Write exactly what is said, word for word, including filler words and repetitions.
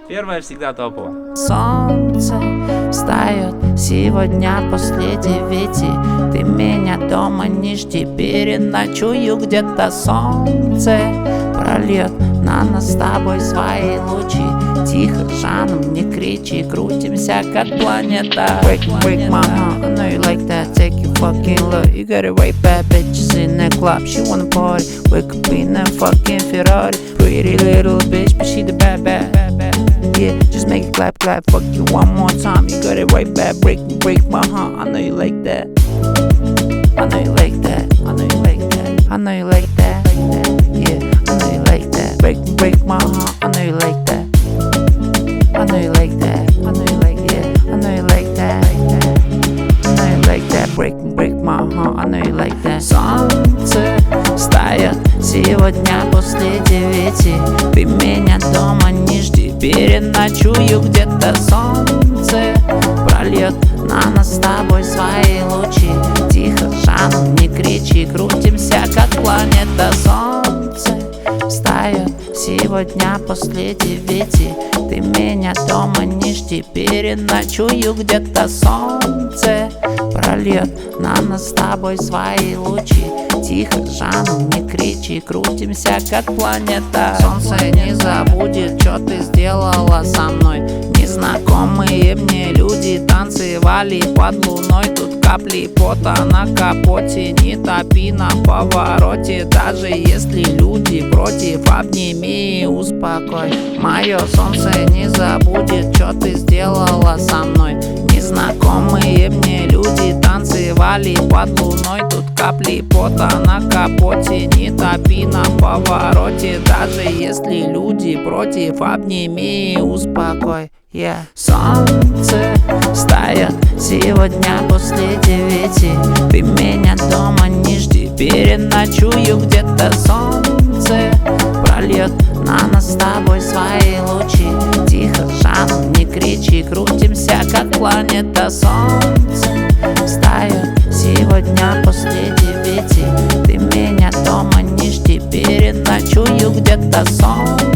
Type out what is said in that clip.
Первое всегда топово. Солнце встает сегодня после девяти. Ты меня дома не жди, переночую где-то. Солнце прольет на нас с тобой свои лучи. Тихо, жаном, не кричи, крутимся как планета. Break, break my heart, I know you like that. Take your fucking look, you got it right back. Bitches in the club, she wanna party. Wake up in that fucking Ferrari. Pretty little bitch, but she the bad, bad, bad, bad. Yeah, just make it clap, clap. Fuck you one more time, you got it right back. Break, break my heart, I know you like that. I know you like that. I know you like that. I know you like that. Yeah, I know you like that. Break, break my heart, I know you like that. I know you like that. I know you like yeah. I know you like that. I know you like that. Break, break my heart, I know you like that. Солнце встает сегодня после девяти. Ты меня дома не жди, переночую где-то. Солнце прольет на нас с тобой свои лучи. Тихо, жаном, не кричи, крутимся как планета. Солнце встает сегодня после девяти. Ты меня дома не жди, переночую где-то. Солнце прольет на нас с тобой свои лучи. Тихо, жаном, не кричи, крутимся как планета. Солнце не забудет, что ты сделала со мной. Незнакомые мне люди танцевали под луной. Тут капли пота на капоте, не топи на повороте. Даже если люди против, обними и успокой. Мое солнце не забудет, что ты сделала со мной. Незнакомые мне люди танцевали под луной. Тут капли пота на капоте, не топи на повороте. Даже если люди против, обними и успокой. Yeah. Солнце встает сегодня после девяти. Ты меня дома не жди, переночую где-то. Солнце прольет на нас с тобой свои лучи. Тихо, жаном, не кричи, крутимся как планета. Солнце встает сегодня после девяти. Ты меня дома не жди, переночую где-то. Солнце